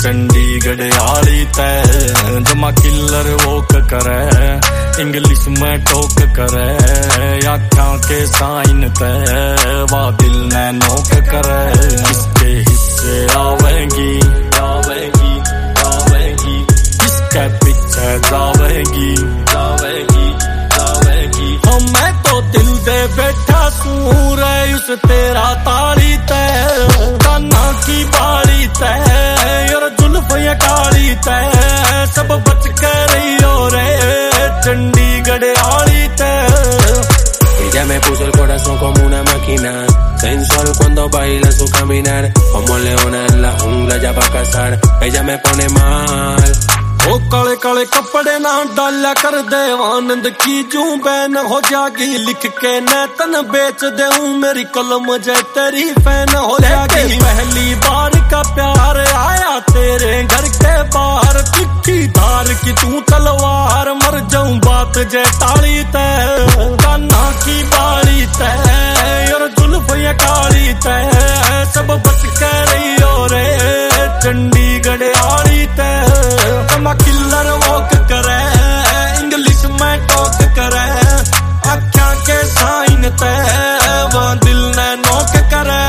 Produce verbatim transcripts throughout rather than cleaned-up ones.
चंडीगढ़ आली तय जमा किलर वोक करे इंग्लिश में टोक करे आँखों के साइन तय वा दिल ने नोक करे किसके हिस्से आवेगी आवेगी आवेगी किसके पीछे जावेगी जावेगी जावेगी हो मैं तो दिल दे बैठा सूर उस तेरा ताली तय काना की बाली तय और जुल्फ ये काली तय सब बच के रही हो रे चंडीगढ़ आली tell. Ella me puso el corazón como una máquina, sensual cuando baila su caminar, como leona en la jungla ya va a cazar, ella me pone mal. ओ काले काले कपड़े ना डाला कर देवानंद की जू बैन हो जागी लिख के न तन बेच देऊं मेरी कलम जय तेरी फैन हो जागी पहली बार का प्यार आया तेरे घर के बाहर तिखी धार की तू तलवार मर जाऊं बात जय ताली तय कान्हा की बाली तय और जुल्फ ये काली तय सब बच के रही हो रे चंडीगढ़ आली तय किलर वॉक करे इंग्लिश में टॉक करे आँखों के साइन तय वो दिल ने नोक करे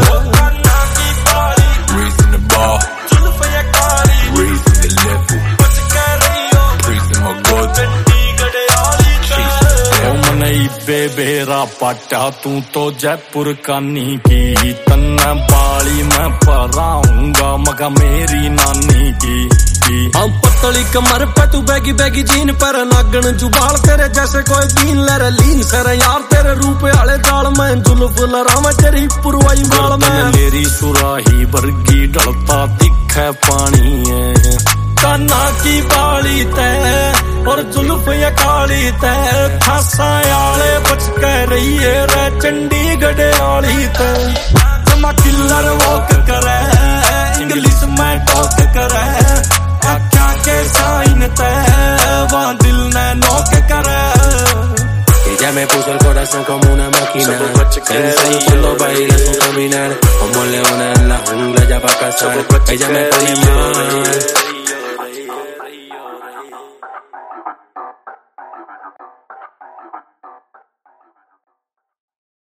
raising the bar, raising the level, raising my God. नहीं बेबेरा पाटा तू तो जयपुर कानी की तन्ना बाली मैं पराऊंगा मगा मेरी नानी की हम पतली कमर पे तू बैगी बैगी जीन पर नागन जुबाल तेरे जैसे कोई दीन लर लीन सर यार तेरे रूप आले जाल में जुल्फ लराव तेरी पुरवाई माल में मेरी सुराही वर्गी ढलता दिखे पानी है कान्हा की बाली तय और जुल्फ ये काली तय खासा आले बच के रही है रे चंडीगढ़ आली तय जमा किलर वॉक करे इंग्लिश में टॉक करे आँखों के साइन तय वो दिल ने नोक करे Ella me puso el corazón como una máquina, sensual cuando baila su caminar, como leona en la jungla ya va a cazar, ella me pone mal.